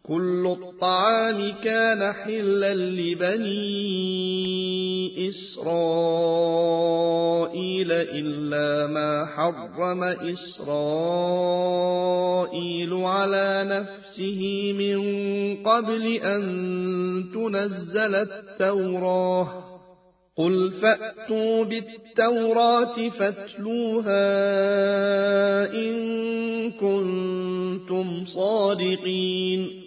كل الطعام كان حلا لبني إسرائيل إلا ما حرم إسرائيل على نفسه من قبل أن تنزل التوراة قل فأتوا بالتوراة فاتلوها إن كنتم صادقين